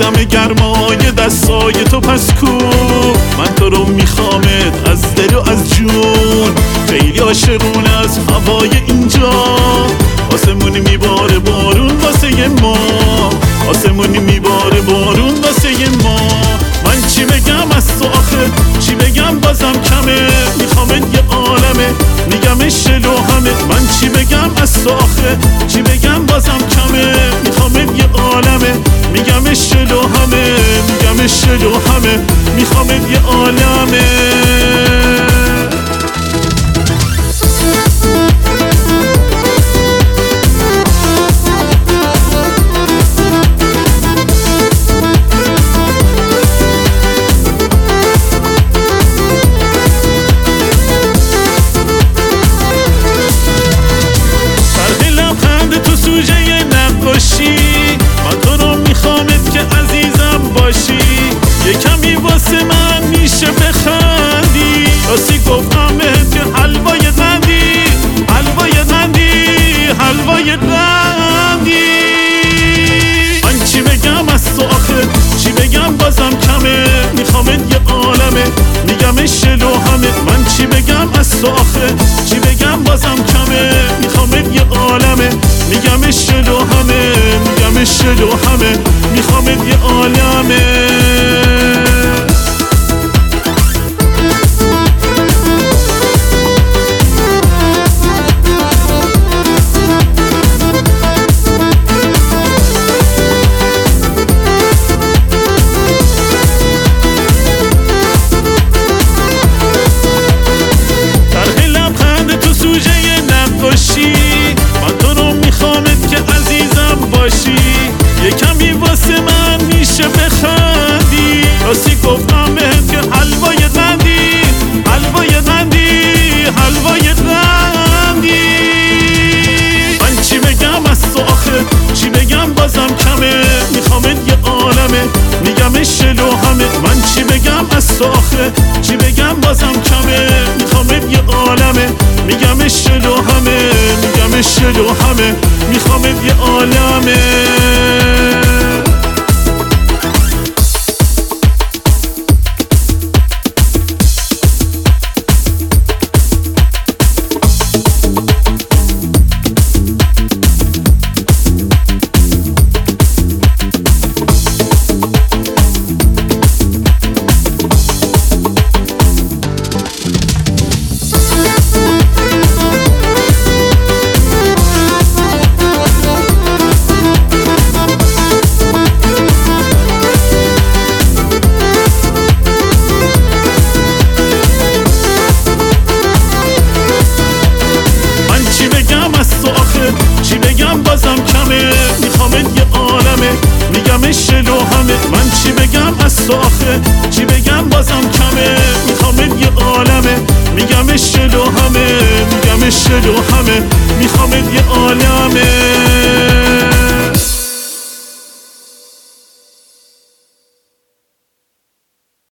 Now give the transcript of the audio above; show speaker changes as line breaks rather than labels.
دم گرمای دستای تو پس کو، من تو رو میخوامت از دل و از جون. خیلی عاشقون از هوای اینجا، آسمونی میباره بارون واسه ما، آسمونی میباره بارون واسه ما. من چی بگم از تو آخه، چی بگم بازم کمه، میخوامت یه عالمه میگم شلو همه. من چی بگم از تو آخه، چی بگم بازم کمه، میخوامت یه عالمه میگم شلو همه، میگم شلو همه، میخوامت یه عالمه. من تو رو میخوامت که عزیزم باشی، یه کمی واسه من میشه بخندی. راستی گفتمت که حلوای قندی، حلوای قندی، حلوای قندی. من چی بگم از تو آخه، چی بگم بازم کمه، میخوامت یه عالمه میگم شلو همه. من چی بگم از تو آخه، چی بگم بازم کمه، میخوامت یه عالمه میگم شلو همه، میگم شلو همه، میخوامت یه عالمه. من تو رو میخوامت که عزیزم باشی، یه کمی واسه من میشه بخندی. راستی گفتم بهت که حلوای قندی، حلوای قندی، حلوای قندی. من چی بگم از تو آخه، چی بگم بازم کمه، میخوامت یه عالمه میگم شلو همه. من چی بگم از تو آخه، چی بگم بازم کمه، میخوامت یه عالمه میگم شلو همه، میگم شلو همه، میخوامت یه عالمه. چی بگم بازم کمه، میخوامت یه عالمه میگم شلو همه. من چی بگم از تو آخه، چی بگم بازم کمه، میخوامت یه عالمه میگم شلو همه، میگم شلو همه، میخوامت یه